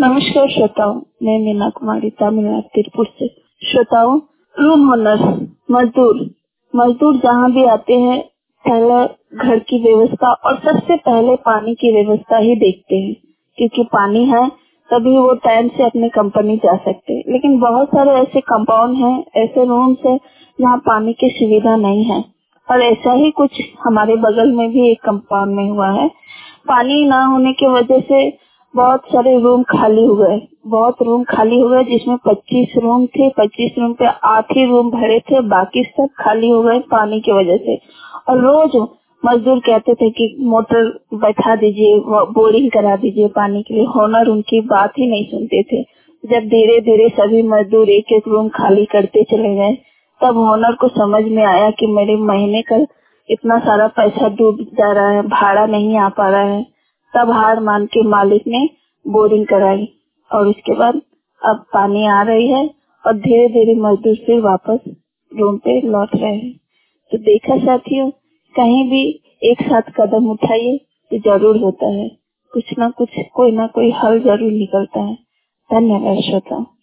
नमस्कार श्रोताओं, मैं मीना कुमारी तमिलनाडु तिरुपुर से। श्रोताओं, रूम ओनर मजदूर जहाँ भी आते हैं पहले घर की व्यवस्था और सबसे पहले पानी की व्यवस्था ही देखते हैं, क्योंकि पानी है तभी वो टाइम से अपनी कंपनी जा सकते हैं। लेकिन बहुत सारे ऐसे कंपाउंड हैं, ऐसे रूम्स हैं जहाँ पानी की सुविधा नहीं है। और ऐसा ही कुछ हमारे बगल में भी एक कंपाउंड में हुआ है। पानी ना होने की वजह से बहुत सारे रूम खाली हो गए जिसमें 25 रूम थे। 25 रूम पे 8 ही रूम भरे थे, बाकी सब खाली हो गए पानी की वजह से। और रोज मजदूर कहते थे कि मोटर बैठा दीजिए, बोरिंग करा दीजिए पानी के लिए। ओनर उनकी बात ही नहीं सुनते थे। जब धीरे धीरे सभी मजदूर एक एक रूम खाली करते चले गए, तब ओनर को समझ में आया कि मेरे महीने का इतना सारा पैसा डूब जा रहा है, भाड़ा नहीं आ पा रहा है। तब हार मान के मालिक ने बोरिंग कराई और उसके बाद अब पानी आ रही है और धीरे धीरे मजदूर फिर वापस रूम पे लौट रहे हैं। तो देखा साथियों, कहीं भी एक साथ कदम उठाइए तो जरूर होता है, कुछ ना कुछ, कोई ना कोई हल जरूर निकलता है। धन्यवाद श्रोता।